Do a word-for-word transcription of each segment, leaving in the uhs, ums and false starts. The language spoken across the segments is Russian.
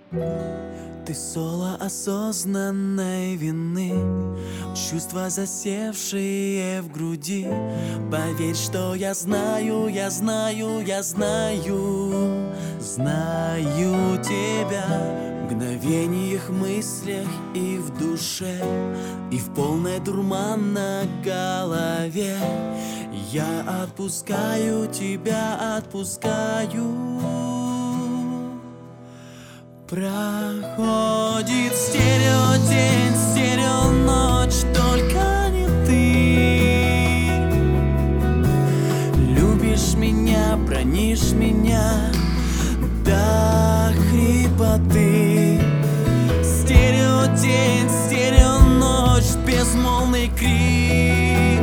Ты соло осознанной вины, чувства, засевшие в груди. Поверь, что я знаю, я знаю, я знаю, знаю тебя. В мгновениях, мыслях и в душе, и в полной дурман на голове. Я отпускаю тебя, отпускаю. Проходит стереодень, стереоночь, только не ты. Любишь меня, бронишь меня до хрипоты. Стереодень, стереоночь, безмолвный крик.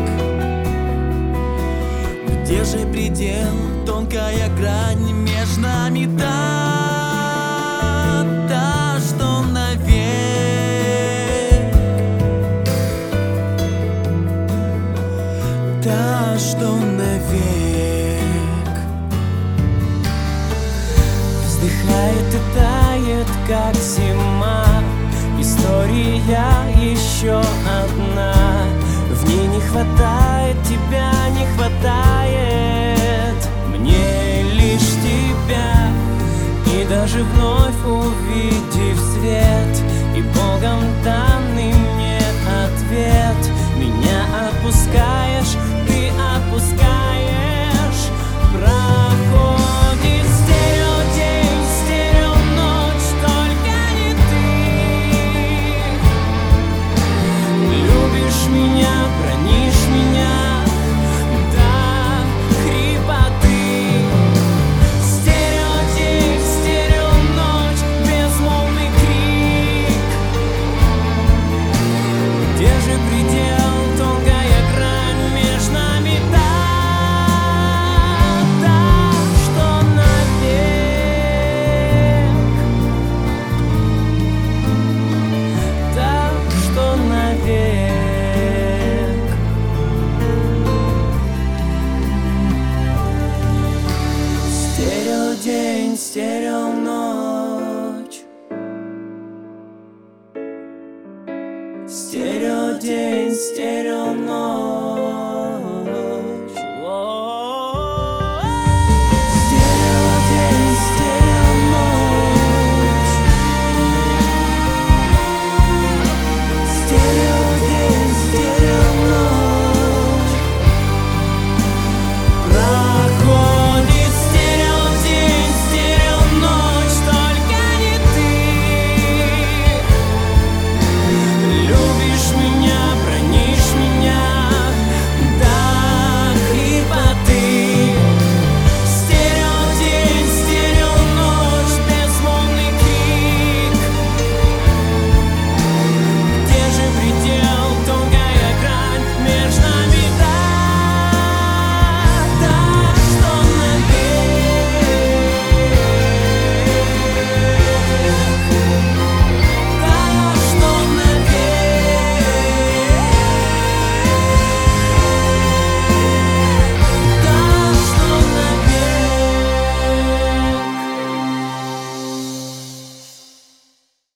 Где же предел, тонкая грань между нами? Та, та, что навек, та, что навек. Вздыхает и тает, как зима. История еще одна. В ней не хватает тебя, не хватает мне лишь тебя. И даже вновь увидев свет и Богом данный мне ответ, меня отпускаешь, ты отпускаешь. Проходит стереодень, стереоночь, только не ты. Любишь меня, бронишь меня до хрипоты. Стереодень, стереоночь, безмолвный крик. Где же предел, тонкая грань между нами? Та, та, что навек, та, что навек. Стереодень, стереоночь. Стереодень, стереоночь.